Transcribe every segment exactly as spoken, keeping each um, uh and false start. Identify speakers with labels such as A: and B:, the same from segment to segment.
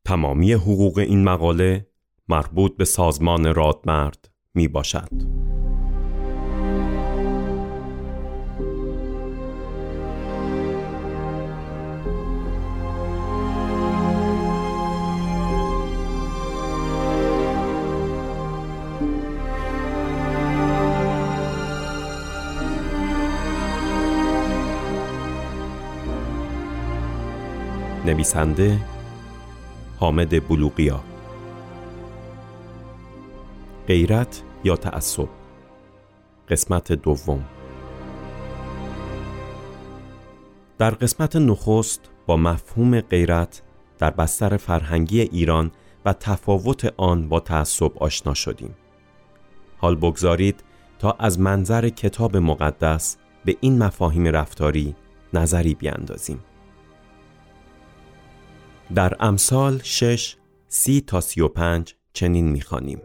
A: تمامی حقوق این مقاله مربوط به سازمان رادمرد می باشد. نویسنده حامد بلوغیا. غیرت یا تعصب، قسمت دوم. در قسمت نخست با مفهوم غیرت در بستر فرهنگی ایران و تفاوت آن با تعصب آشنا شدیم. حال بگذارید تا از منظر کتاب مقدس به این مفاهیم رفتاری نظری بیاندازیم. در امثال شش سی تا سی و پنج چنین می‌خوانیم: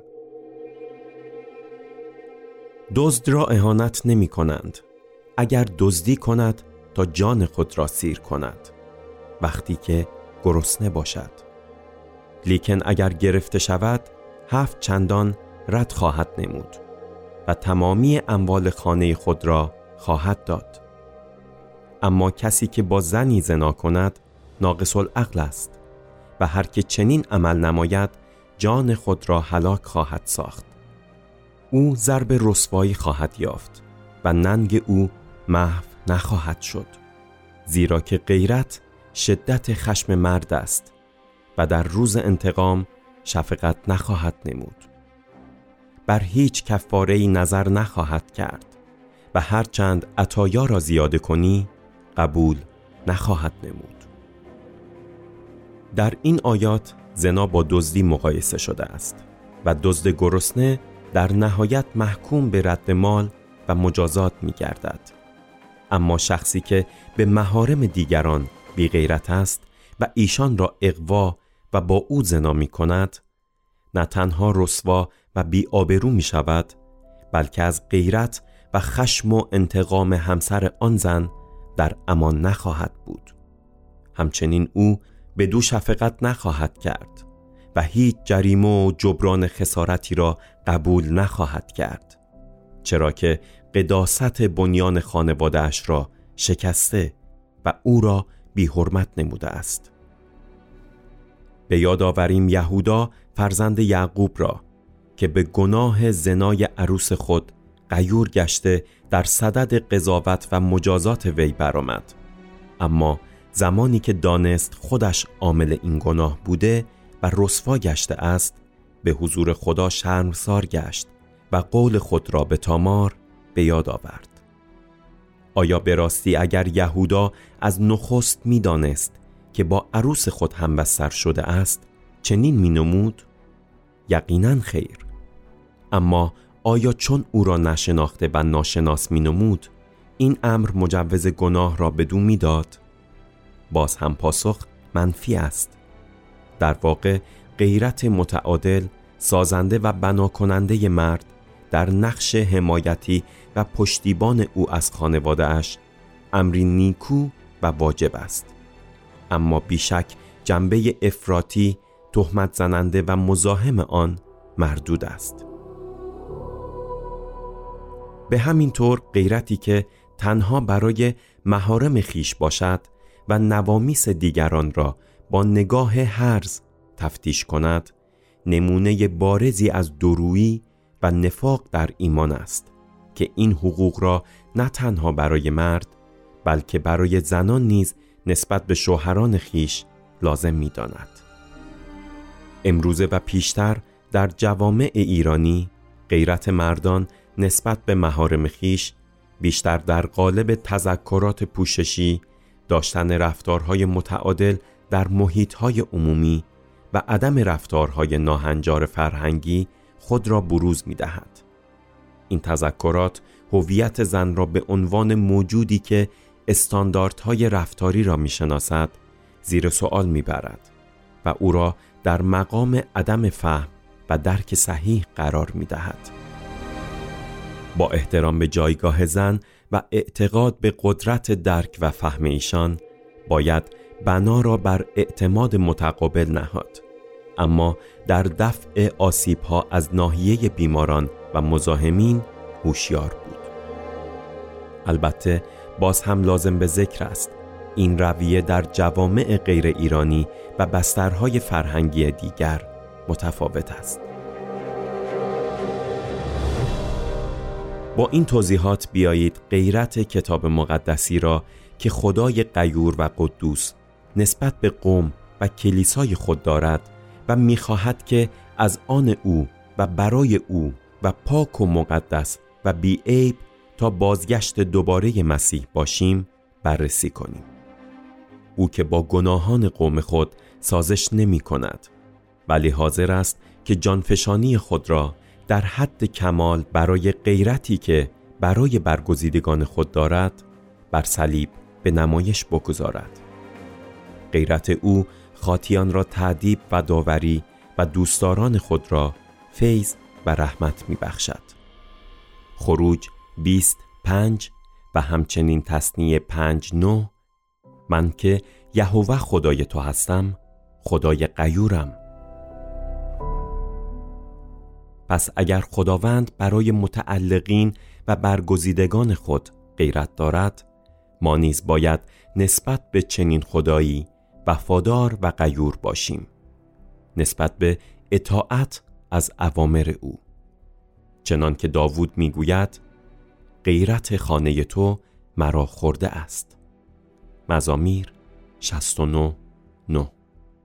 A: دزد را اهانت نمی کنند، اگر دزدی کند تا جان خود را سیر کند وقتی که گرسنه باشد، لیکن اگر گرفته شود هفت چندان رد خواهد نمود و تمامی اموال خانه خود را خواهد داد. اما کسی که با زنی زنا کند ناقص العقل است و هر که چنین عمل نماید جان خود را هلاک خواهد ساخت. او ضرب رسوایی خواهد یافت و ننگ او محو نخواهد شد، زیرا که غیرت شدت خشم مرد است و در روز انتقام شفقت نخواهد نمود. بر هیچ کفاره‌ای نظر نخواهد کرد و هر چند عطایا را زیاده کنی قبول نخواهد نمود. در این آیات زنا با دزدی مقایسه شده است و دزد گرسنه در نهایت محکوم به رد مال و مجازات می گردد. اما شخصی که به محارم دیگران بی غیرت است و ایشان را اغوا و با او زنا می کند، نه تنها رسوا و بی آبرو می شود، بلکه از غیرت و خشم و انتقام همسر آن زن در امان نخواهد بود. همچنین او به دو شفقت نخواهد کرد و هیچ جریمه و جبران خسارتی را قبول نخواهد کرد، چرا که قداست بنیان خانواده‌اش را شکسته و او را بی حرمت نموده است. به یاد آوریم یهودا فرزند یعقوب را که به گناه زنای عروس خود غیور گشته در صدد قضاوت و مجازات وی برآمد، اما زمانی که دانست خودش عامل این گناه بوده و رسوا گشته است، به حضور خدا شرمسار گشت و قول خود را به تامار به یاد آورد. آیا به راستی اگر یهودا از نخست می دانست که با عروس خود همبستر شده است چنین می نمود؟ یقیناً خیر. اما آیا چون او را نشناخته و ناشناس می نمود این امر مجوز گناه را بدو می داد؟ باز هم پاسخ منفی است. در واقع غیرت متعادل، سازنده و بنا کننده مرد در نقش حمایتی و پشتیبان او از خانواده اش امری نیکو و واجب است، اما بیشک جنبه افراطی، تهمت زننده و مزاحم آن مردود است. به همین طور غیرتی که تنها برای محارم خیش باشد و نوامیس دیگران را با نگاه هرز تفتیش کند، نمونه بارزی از دورویی و نفاق در ایمان است که این حقوق را نه تنها برای مرد بلکه برای زنان نیز نسبت به شوهران خیش لازم می داند. امروزه و پیشتر در جوامع ایرانی غیرت مردان نسبت به محارم خیش بیشتر در قالب تذکرات پوششی، داشتن رفتارهای متعادل در محیطهای عمومی و عدم رفتارهای ناهنجار فرهنگی خود را بروز می دهد. این تذکرات هویت زن را به عنوان موجودی که استانداردهای رفتاری را می شناسد زیر سوال می برد و او را در مقام عدم فهم و درک صحیح قرار می دهد. با احترام به جایگاه زن و اعتقاد به قدرت درک و فهم ایشان باید بنا را بر اعتماد متقابل نهاد اما در دفع آسیب‌ها از ناحیه بیماران و مزاحمین هوشیار بود. البته باز هم لازم به ذکر است این رویه در جوامع غیر ایرانی و بسترهای فرهنگی دیگر متفاوت است. با این توضیحات بیایید غیرت کتاب مقدسی را که خدای غیور و قدوس نسبت به قوم و کلیسای خود دارد و می‌خواهد که از آن او و برای او و پاک و مقدس و بی عیب تا بازگشت دوباره مسیح باشیم بررسی کنیم. او که با گناهان قوم خود سازش نمی کند ولی حاضر است که جانفشانی خود را در حد کمال برای غیرتی که برای برگزیدگان خود دارد بر صلیب به نمایش بگذارد. غیرت او خاطیان را تأدیب و داوری و دوستداران خود را فیض و رحمت می بخشد. خروج بیست پنج و همچنین تثنیه پنج نه من که یهوه خدای تو هستم، خدای غیورم. پس اگر خداوند برای متعلقین و برگزیدگان خود غیرت دارد، ما نیز باید نسبت به چنین خدایی وفادار و غیور باشیم، نسبت به اطاعت از اوامر او. چنان که داوود میگوید غیرت خانه تو مرا خورده است. مزامیر شصت و نه نه.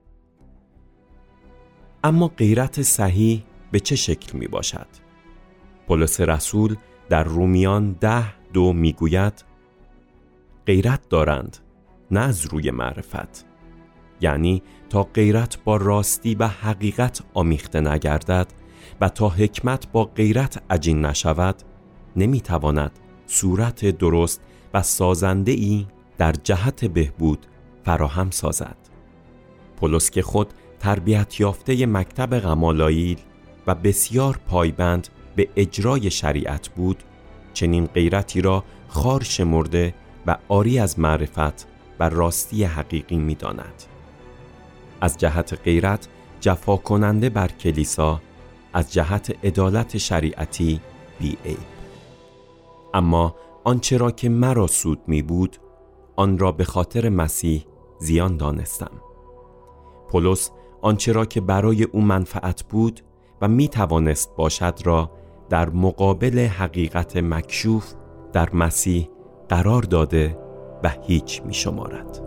A: اما غیرت صحیح به چه شکل می باشد؟ پولس رسول در رومیان ده دو می گوید غیرت دارند نه از روی معرفت، یعنی تا غیرت با راستی و حقیقت آمیخته نگردد و تا حکمت با غیرت عجین نشود نمی تواند صورت درست و سازنده ای در جهت بهبود فراهم سازد. پولس که خود تربیت یافته مکتب غمالائیل و بسیار پایبند به اجرای شریعت بود، چنین غیرتی را خار شمرده و عاری از معرفت و راستی حقیقی می داند. از جهت غیرت جفا کننده بر کلیسا، از جهت عدالت شریعتی بی عیب. اما آنچه را که مرا سود می بود آن را به خاطر مسیح زیان دانستم. پولس آنچه را که برای او منفعت بود و می توانست باشد را در مقابل حقیقت مکشوف در مسیح قرار داده و هیچ می شمارد.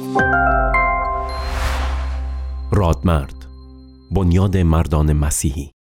A: رادمرد، بنیاد مردان مسیحی.